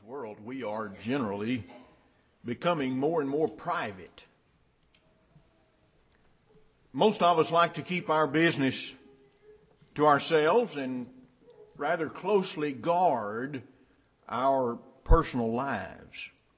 world, we are generally becoming more and more private. Most of us like to keep our business to ourselves and rather closely guard our personal lives.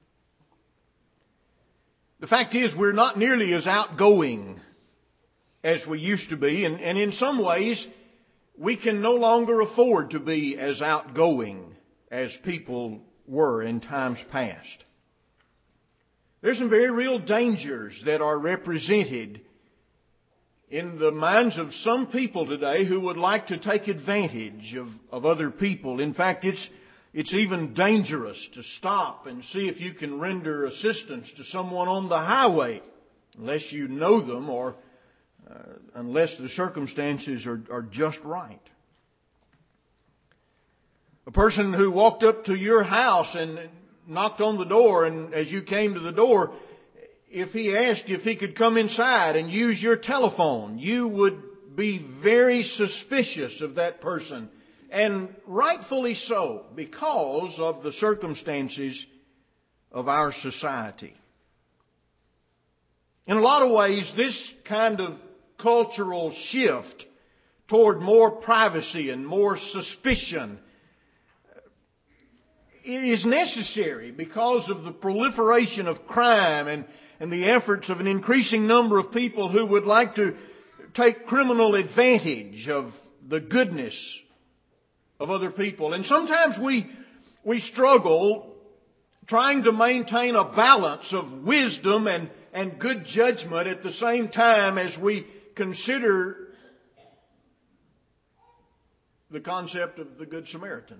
The fact is, we're not nearly as outgoing as we used to be, and in some ways, we can no longer afford to be as outgoing as people were in times past. There's some very real dangers that are represented in the minds of some people today who would like to take advantage of other people. In fact, it's even dangerous to stop and see if you can render assistance to someone on the highway, unless you know them or unless the circumstances are just right. A person who walked up to your house and knocked on the door, and as you came to the door, if he asked you if he could come inside and use your telephone, you would be very suspicious of that person. And rightfully so, because of the circumstances of our society. In a lot of ways, this kind of cultural shift toward more privacy and more suspicion is necessary because of the proliferation of crime and the efforts of an increasing number of people who would like to take criminal advantage of the goodness of other people. And sometimes we struggle trying to maintain a balance of wisdom and good judgment at the same time as we consider the concept of the Good Samaritan.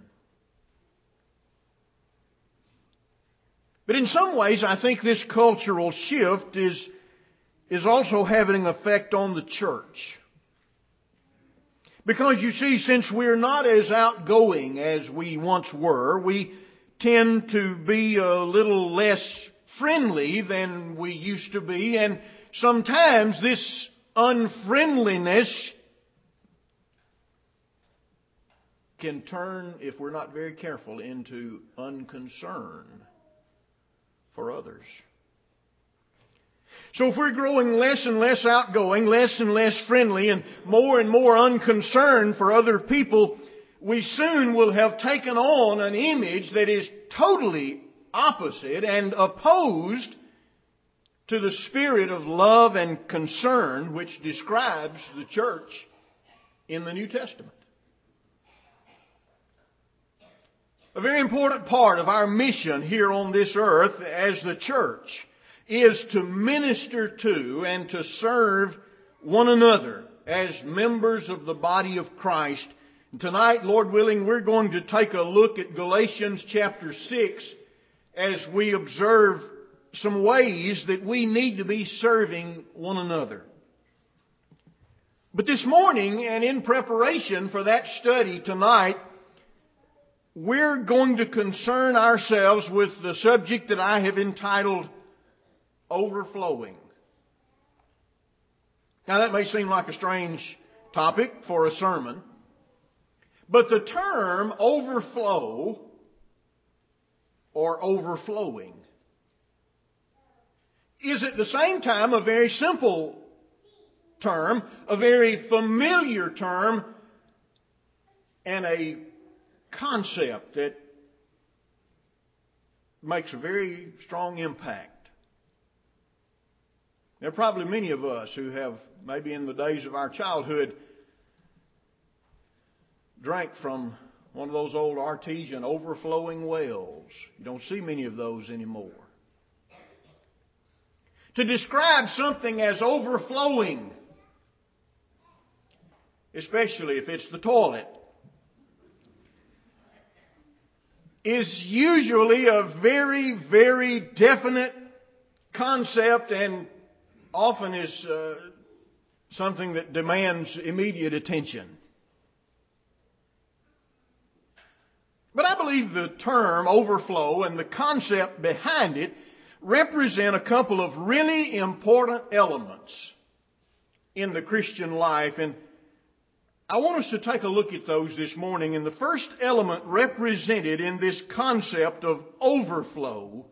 But in some ways, I think this cultural shift is also having an effect on the church. Because you see, since we're not as outgoing as we once were, we tend to be a little less friendly than we used to be, and sometimes this unfriendliness can turn, if we're not very careful, into unconcern for others. So if we're growing less and less outgoing, less and less friendly, and more unconcerned for other people, we soon will have taken on an image that is totally opposite and opposed to the spirit of love and concern which describes the church in the New Testament. A very important part of our mission here on this earth as the church is to minister to and to serve one another as members of the body of Christ. And tonight, Lord willing, we're going to take a look at Galatians chapter 6 as we observe some ways that we need to be serving one another. But this morning, and in preparation for that study tonight, we're going to concern ourselves with the subject that I have entitled overflowing. Now that may seem like a strange topic for a sermon, but the term overflow or overflowing is at the same time a very simple term, a very familiar term, and a concept that makes a very strong impact. There are probably many of us who have, maybe in the days of our childhood, drank from one of those old artesian overflowing wells. You don't see many of those anymore. To describe something as overflowing, especially if it's the toilet, is usually a very, very definite concept and often is something that demands immediate attention. But I believe the term overflow and the concept behind it represent a couple of really important elements in the Christian life. And I want us to take a look at those this morning, and the first element represented in this concept of overflow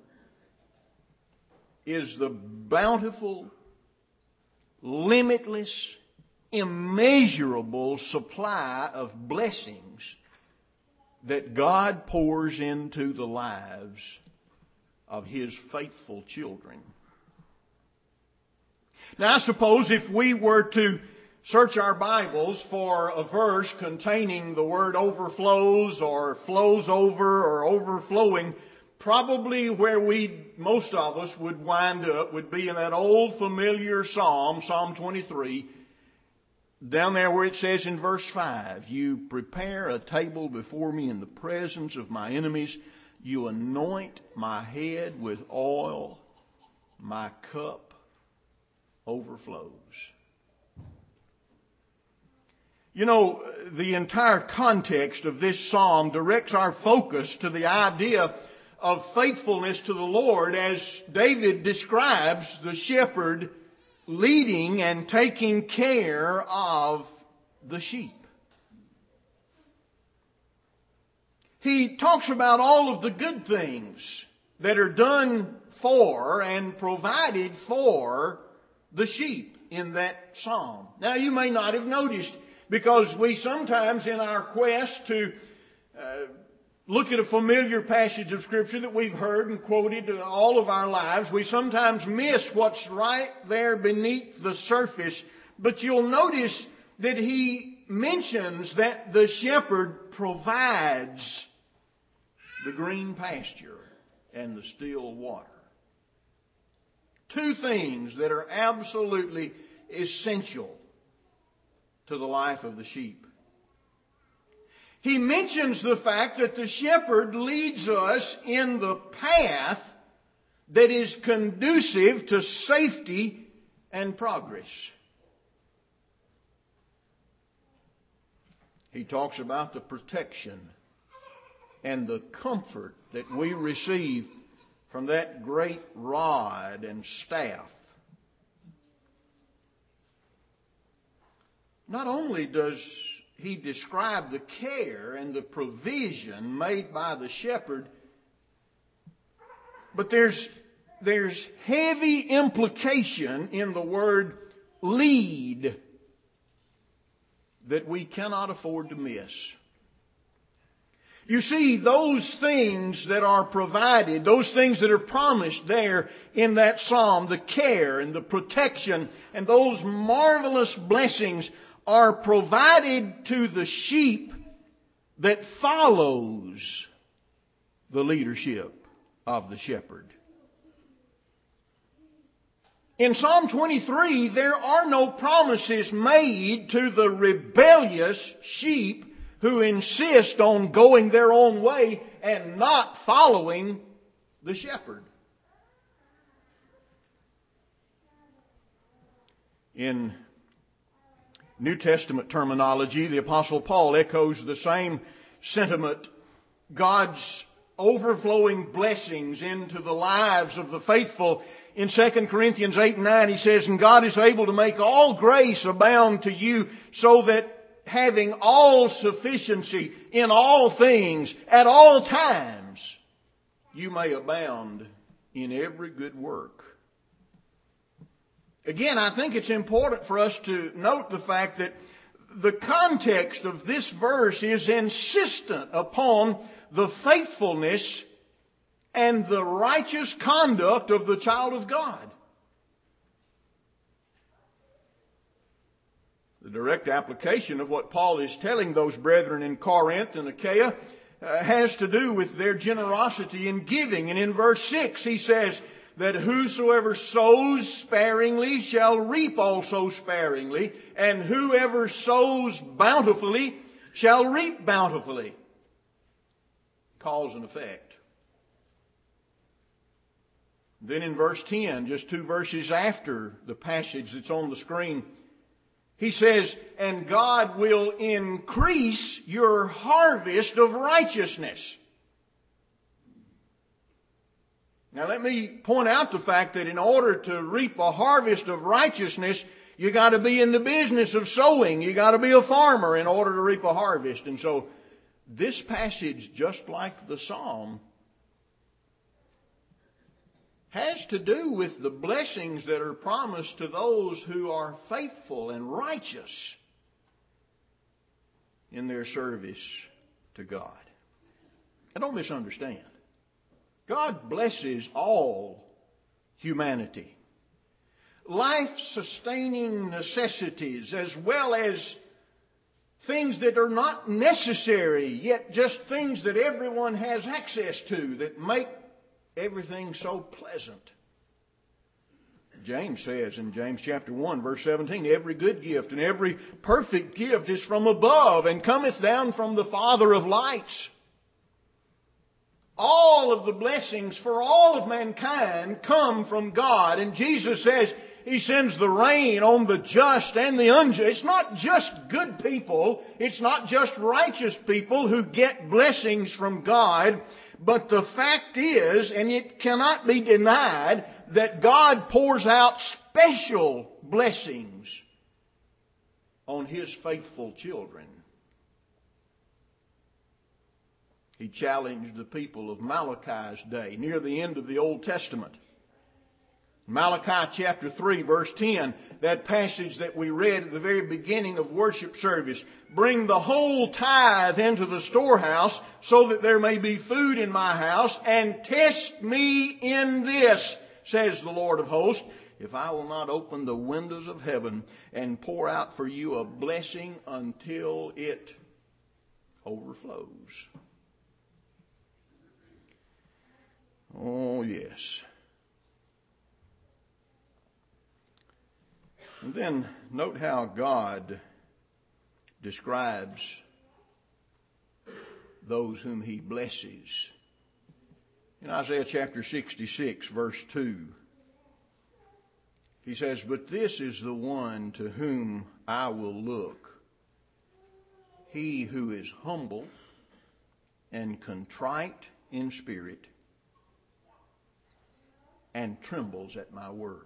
is the bountiful, limitless, immeasurable supply of blessings that God pours into the lives of His faithful children. Now, I suppose if we were to search our Bibles for a verse containing the word overflows or flows over or overflowing, probably where most of us would wind up would be in that old familiar Psalm, Psalm 23, down there where it says in verse 5, "You prepare a table before me in the presence of my enemies. You anoint my head with oil. My cup overflows." You know, the entire context of this psalm directs our focus to the idea of faithfulness to the Lord as David describes the shepherd leading and taking care of the sheep. He talks about all of the good things that are done for and provided for the sheep in that psalm. Now, you may not have noticed, because we sometimes, in our quest to look at a familiar passage of Scripture that we've heard and quoted all of our lives, we sometimes miss what's right there beneath the surface. But you'll notice that he mentions that the shepherd provides the green pasture and the still water. Two things that are absolutely essential to the life of the sheep. He mentions the fact that the shepherd leads us in the path that is conducive to safety and progress. He talks about the protection and the comfort that we receive from that great rod and staff. Not only does he describe the care and the provision made by the shepherd, but there's heavy implication in the word lead that we cannot afford to miss. You see, those things that are provided, those things that are promised there in that psalm, the care and the protection and those marvelous blessings are provided to the sheep that follows the leadership of the shepherd. In Psalm 23, there are no promises made to the rebellious sheep who insist on going their own way and not following the shepherd. In New Testament terminology, the Apostle Paul echoes the same sentiment. God's overflowing blessings into the lives of the faithful. In 2 Corinthians 8 and 9, he says, "And God is able to make all grace abound to you, so that having all sufficiency in all things, at all times, you may abound in every good work." Again, I think it's important for us to note the fact that the context of this verse is insistent upon the faithfulness and the righteous conduct of the child of God. The direct application of what Paul is telling those brethren in Corinth and Achaia has to do with their generosity in giving. And in verse 6 he says that whosoever sows sparingly shall reap also sparingly, and whoever sows bountifully shall reap bountifully. Cause and effect. Then in verse 10, just two verses after the passage that's on the screen, he says, "And God will increase your harvest of righteousness." Now let me point out the fact that in order to reap a harvest of righteousness, You got to be in the business of sowing. You got to be a farmer in order to reap a harvest. And so this passage, just like the Psalm, has to do with the blessings that are promised to those who are faithful and righteous in their service to God. And don't misunderstand. God blesses all humanity. Life-sustaining necessities as well as things that are not necessary, yet just things that everyone has access to that make everything so pleasant. James says in James chapter 1 verse 17, every good gift and every perfect gift is from above and cometh down from the Father of lights. All of the blessings for all of mankind come from God. And Jesus says He sends the rain on the just and the unjust. It's not just good people. It's not just righteous people who get blessings from God. But the fact is, and it cannot be denied, that God pours out special blessings on His faithful children. He challenged the people of Malachi's day, near the end of the Old Testament. Malachi chapter 3 verse 10, that passage that we read at the very beginning of worship service. Bring the whole tithe into the storehouse so that there may be food in my house, and test me in this, says the Lord of hosts, if I will not open the windows of heaven and pour out for you a blessing until it overflows. Oh, yes. And then note how God describes those whom He blesses. In Isaiah chapter 66, verse 2, He says, but this is the one to whom I will look, he who is humble and contrite in spirit and trembles at my word.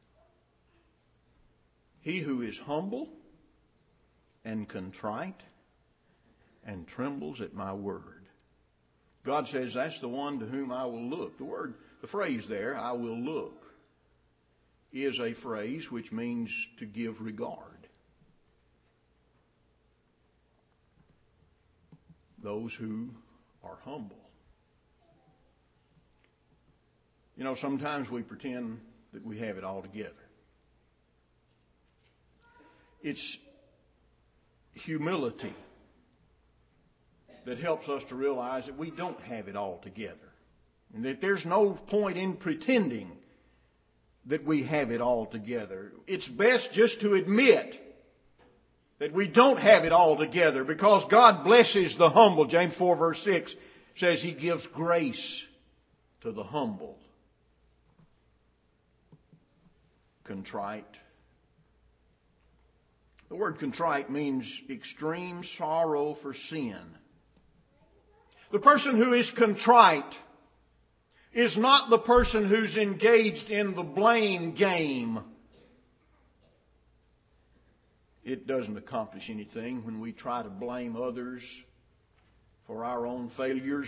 He who is humble and contrite and trembles at my word. God says that's the one to whom I will look. The phrase there, I will look, is a phrase which means to give regard. Those who are humble. You know, sometimes we pretend that we have it all together. It's humility that helps us to realize that we don't have it all together. And that there's no point in pretending that we have it all together. It's best just to admit that we don't have it all together, because God blesses the humble. James 4 verse 6 says He gives grace to the humble. Contrite. The word contrite means extreme sorrow for sin. The person who is contrite is not the person who's engaged in the blame game. It doesn't accomplish anything when we try to blame others for our own failures.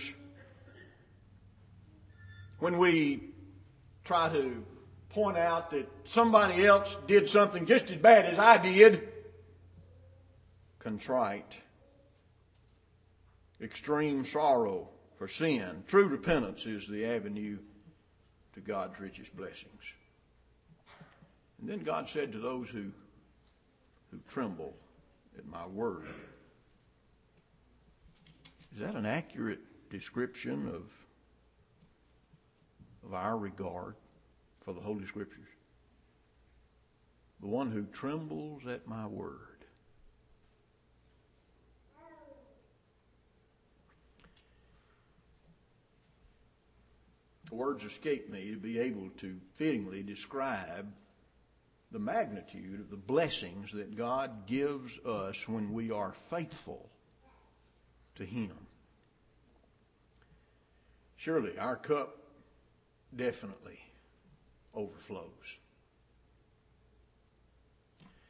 When we try to point out that somebody else did something just as bad as I did. Contrite. Extreme sorrow for sin. True repentance is the avenue to God's richest blessings. And then God said to those who tremble at my word. Is that an accurate description of our regard for the Holy Scriptures? The one who trembles at my word. The words escape me to be able to fittingly describe the magnitude of the blessings that God gives us when we are faithful to Him. Surely our cup definitely overflows.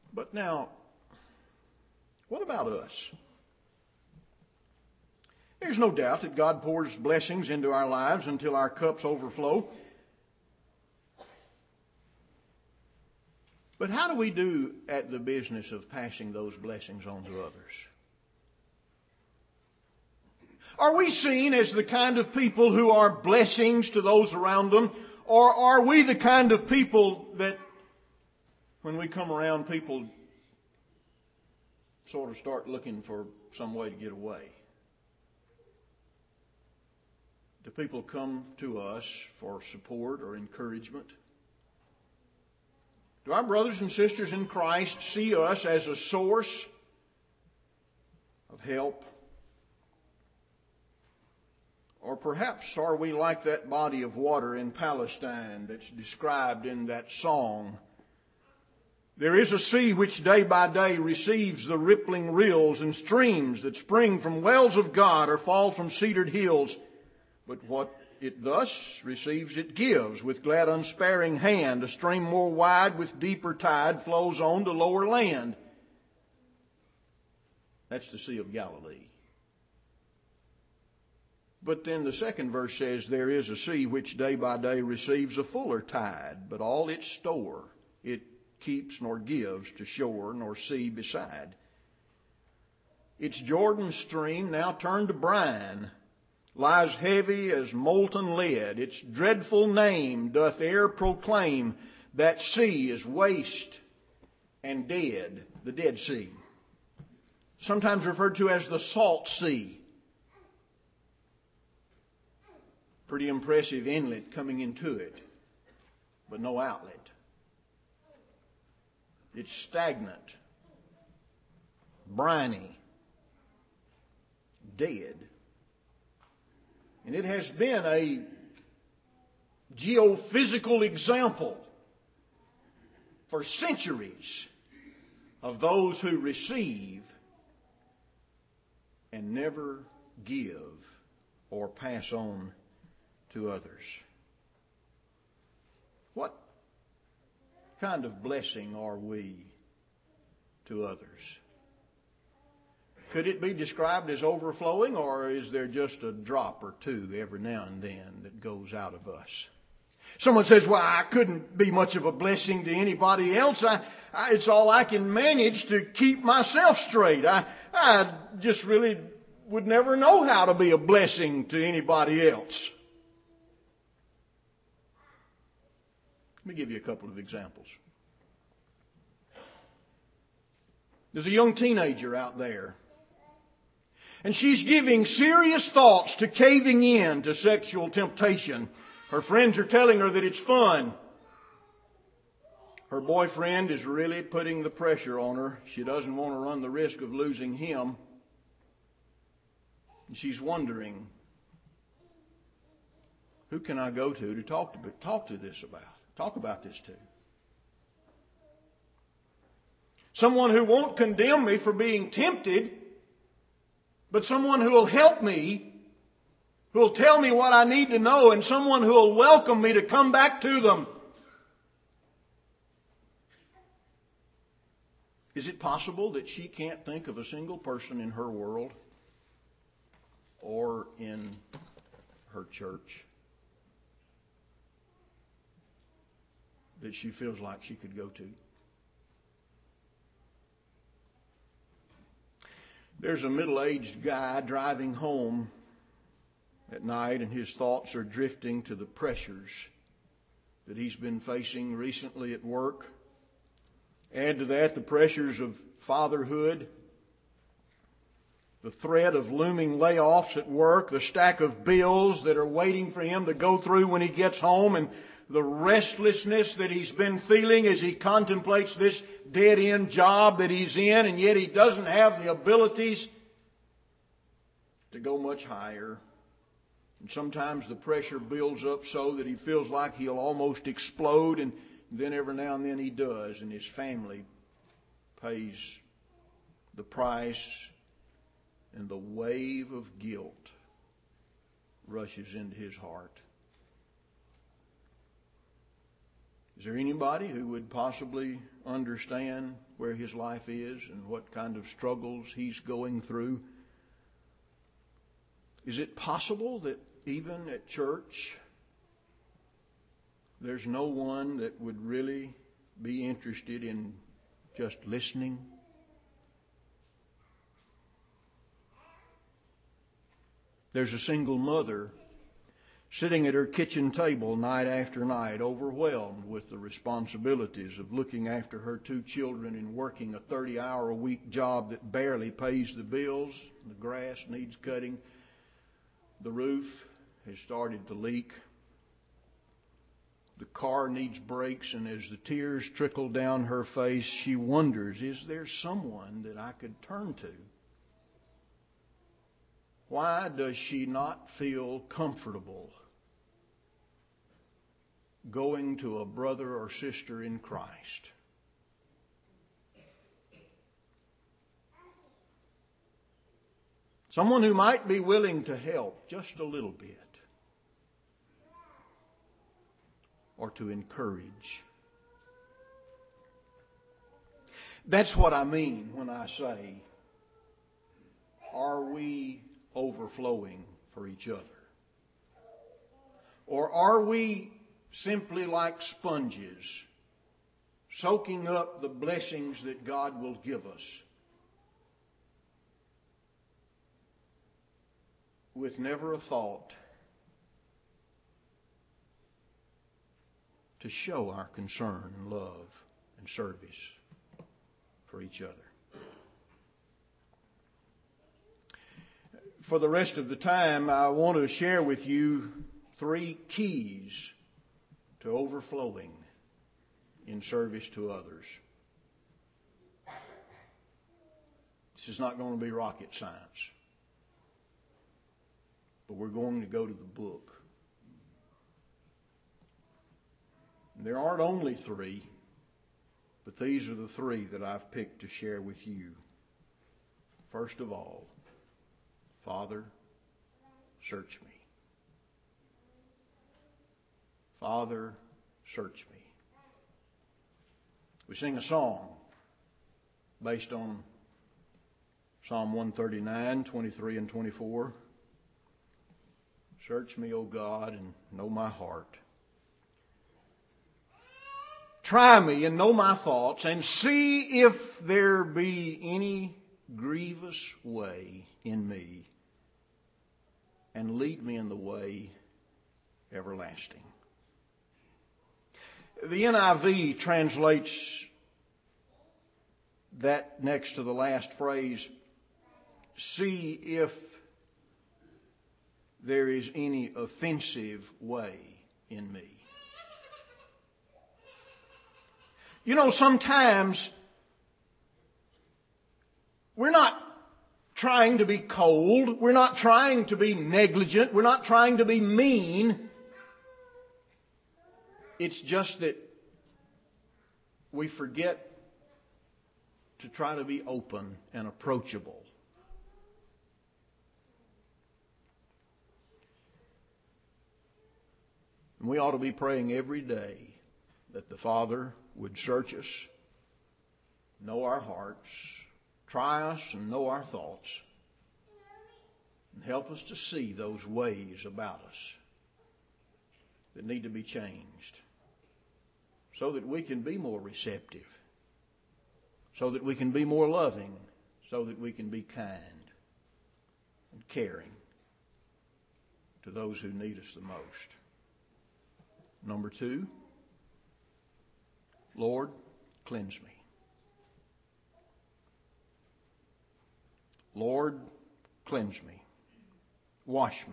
But now, what about us? There's no doubt that God pours blessings into our lives until our cups overflow. But how do we do at the business of passing those blessings on to others? Are we seen as the kind of people who are blessings to those around them? Or are we the kind of people that when we come around, people sort of start looking for some way to get away? Do people come to us for support or encouragement? Do our brothers and sisters in Christ see us as a source of help? Or perhaps are we like that body of water in Palestine that's described in that song? There is a sea which day by day receives the rippling rills and streams that spring from wells of God or fall from cedared hills. But what it thus receives it gives with glad unsparing hand. A stream more wide with deeper tide flows on to lower land. That's the Sea of Galilee. But then the second verse says, there is a sea which day by day receives a fuller tide, but all its store it keeps nor gives to shore nor sea beside. Its Jordan stream, now turned to brine, lies heavy as molten lead. Its dreadful name doth e'er proclaim, that sea is waste and dead, the Dead Sea. Sometimes referred to as the Salt Sea. Pretty impressive inlet coming into it, but no outlet. It's stagnant, briny, dead. And it has been a geophysical example for centuries of those who receive and never give or pass on to others. What kind of blessing are we to others? Could it be described as overflowing, or is there just a drop or two every now and then that goes out of us? Someone says, well, I couldn't be much of a blessing to anybody else. It's all I can manage to keep myself straight. I just really would never know how to be a blessing to anybody else. Let me give you a couple of examples. There's a young teenager out there, and she's giving serious thoughts to caving in to sexual temptation. Her friends are telling her that it's fun. Her boyfriend is really putting the pressure on her. She doesn't want to run the risk of losing him. And she's wondering, who can I go to talk to this about? Talk about this to. Someone who won't condemn me for being tempted, but someone who will help me, who will tell me what I need to know, and someone who will welcome me to come back to them. Is it possible that she can't think of a single person in her world or in her church that she feels like she could go to? There's a middle-aged guy driving home at night, and his thoughts are drifting to the pressures that he's been facing recently at work. Add to that the pressures of fatherhood, the threat of looming layoffs at work, the stack of bills that are waiting for him to go through when he gets home, and the restlessness that he's been feeling as he contemplates this dead-end job that he's in, and yet he doesn't have the abilities to go much higher. And sometimes the pressure builds up so that he feels like he'll almost explode, and then every now and then he does, and his family pays the price, and the wave of guilt rushes into his heart. Is there anybody who would possibly understand where his life is and what kind of struggles he's going through? Is it possible that even at church there's no one that would really be interested in just listening? There's a single mother sitting at her kitchen table night after night, overwhelmed with the responsibilities of looking after her 2 children and working a 30-hour-a-week job that barely pays the bills. The grass needs cutting. The roof has started to leak. The car needs brakes, and as the tears trickle down her face, she wonders, is there someone that I could turn to? Why does she not feel comfortable going to a brother or sister in Christ? Someone who might be willing to help just a little bit, or to encourage. That's what I mean when I say, are we overflowing for each other? Or are we simply like sponges, soaking up the blessings that God will give us, with never a thought to show our concern and love and service for each other? For the rest of the time, I want to share with you 3 keys to overflowing in service to others. This is not going to be rocket science, but we're going to go to the book. And there aren't only 3, but these are the 3 that I've picked to share with you. First of all, Father, search me. Father, search me. We sing a song based on Psalm 139, 23 and 24. Search me, O God, and know my heart. Try me and know my thoughts, and see if there be any grievous way in me, and lead me in the way everlasting. The NIV translates that next to the last phrase, see if there is any offensive way in me. You know, sometimes we're not trying to be cold. We're not trying to be negligent. We're not trying to be mean. It's just that we forget to try to be open and approachable. And we ought to be praying every day that the Father would search us, know our hearts, try us and know our thoughts, and help us to see those ways about us that need to be changed, so that we can be more receptive, so that we can be more loving, so that we can be kind and caring to those who need us the most. Number 2, Lord, cleanse me. Lord, cleanse me. Wash me.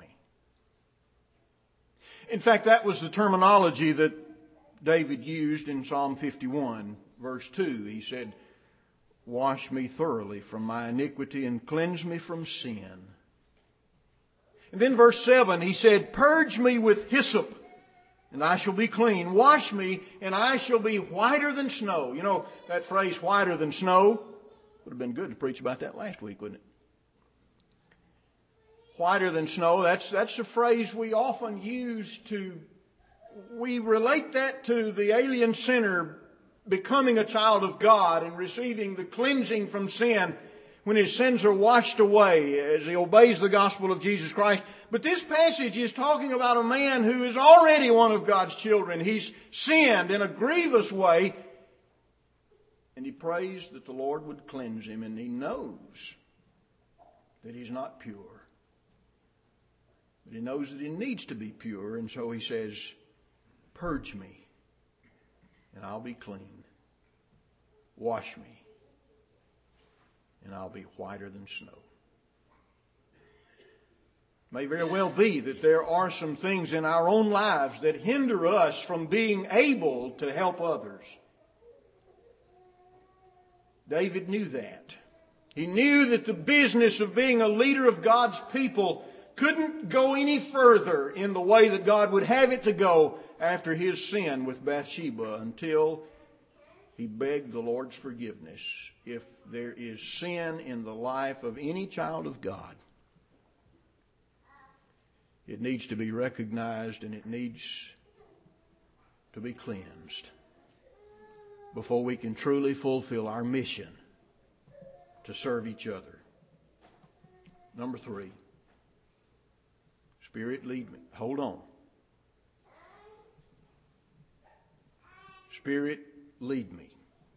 In fact, that was the terminology that David used in Psalm 51, verse 2. He said, wash me thoroughly from my iniquity and cleanse me from sin. And then verse 7, he said, purge me with hyssop, and I shall be clean. Wash me, and I shall be whiter than snow. You know, that phrase, whiter than snow, would have been good to preach about that last week, wouldn't it? Whiter than snow, that's a phrase we often use to we relate that to the alien sinner becoming a child of God and receiving the cleansing from sin when his sins are washed away as he obeys the gospel of Jesus Christ. But this passage is talking about a man who is already one of God's children. He's sinned in a grievous way, and he prays that the Lord would cleanse him, and he knows that he's not pure. But he knows that he needs to be pure, and so he says, "Purge me, and I'll be clean. Wash me, and I'll be whiter than snow." It may very well be that there are some things in our own lives that hinder us from being able to help others. David knew that. He knew that the business of being a leader of God's people couldn't go any further in the way that God would have it to go after his sin with Bathsheba until he begged the Lord's forgiveness. If there is sin in the life of any child of God, it needs to be recognized and it needs to be cleansed before we can truly fulfill our mission to serve each other. Number 3, Spirit, lead me. Hold on. Spirit, lead me.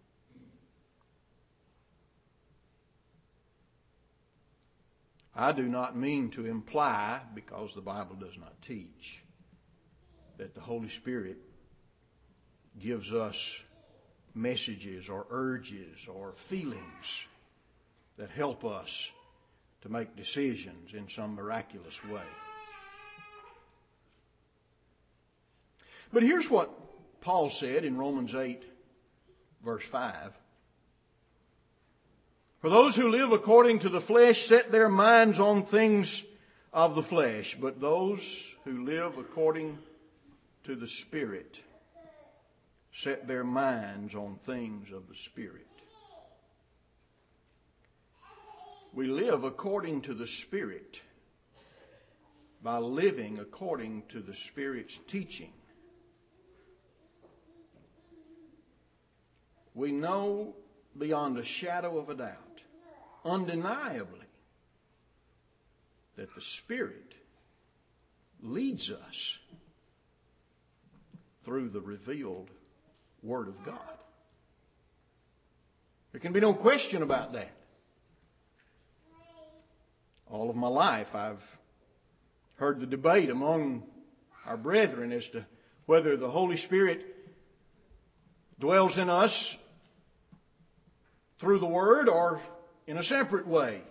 I do not mean to imply, because the Bible does not teach, that the Holy Spirit gives us messages or urges or feelings that help us to make decisions in some miraculous way. But here's what Paul said in Romans 8, verse 5. "For those who live according to the flesh set their minds on things of the flesh, but those who live according to the Spirit set their minds on things of the Spirit." We live according to the Spirit by living according to the Spirit's teaching. We know beyond a shadow of a doubt, undeniably, that the Spirit leads us through the revealed Word of God. There can be no question about that. All of my life I've heard the debate among our brethren as to whether the Holy Spirit dwells in us through the Word or in a separate way.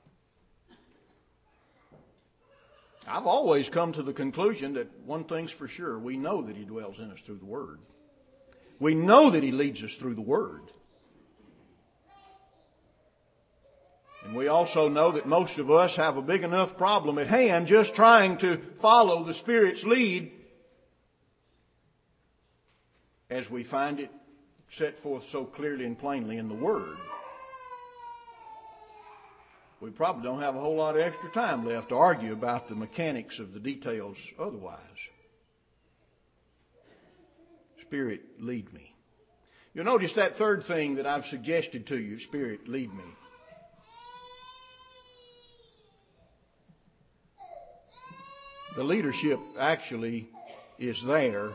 I've always come to the conclusion that one thing's for sure. We know that He dwells in us through the Word. We know that He leads us through the Word. And we also know that most of us have a big enough problem at hand just trying to follow the Spirit's lead as we find it set forth so clearly and plainly in the Word. We probably don't have a whole lot of extra time left to argue about the mechanics of the details otherwise. Spirit, lead me. You'll notice that third thing that I've suggested to you, Spirit, lead me. The leadership actually is there.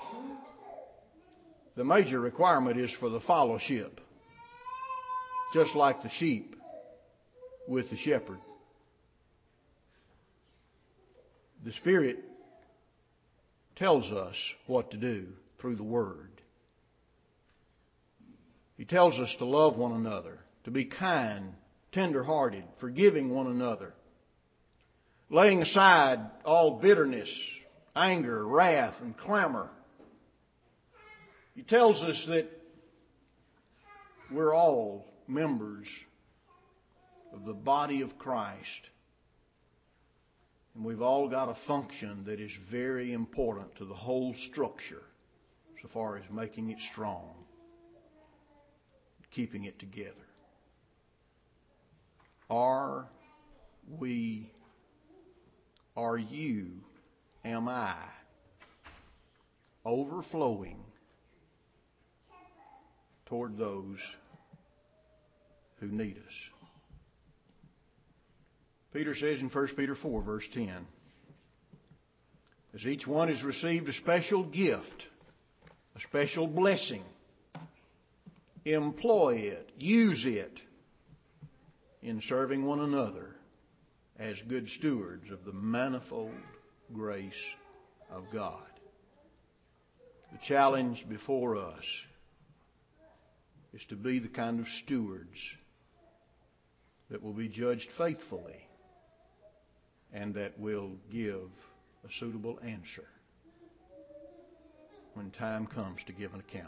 The major requirement is for the fellowship, just like the sheep with the shepherd. The Spirit tells us what to do through the Word. He tells us to love one another, to be kind, tender-hearted, forgiving one another, laying aside all bitterness, anger, wrath, and clamor. He tells us that we're all members of the body of Christ. And we've all got a function that is very important to the whole structure so far as making it strong, keeping it together. Are you, am I overflowing toward those who need us. Peter says in 1 Peter 4, verse 10, as each one has received a special gift, a special blessing, employ it, use it in serving one another as good stewards of the manifold grace of God. The challenge before us is to be the kind of stewards that will be judged faithfully and that will give a suitable answer when time comes to give an account.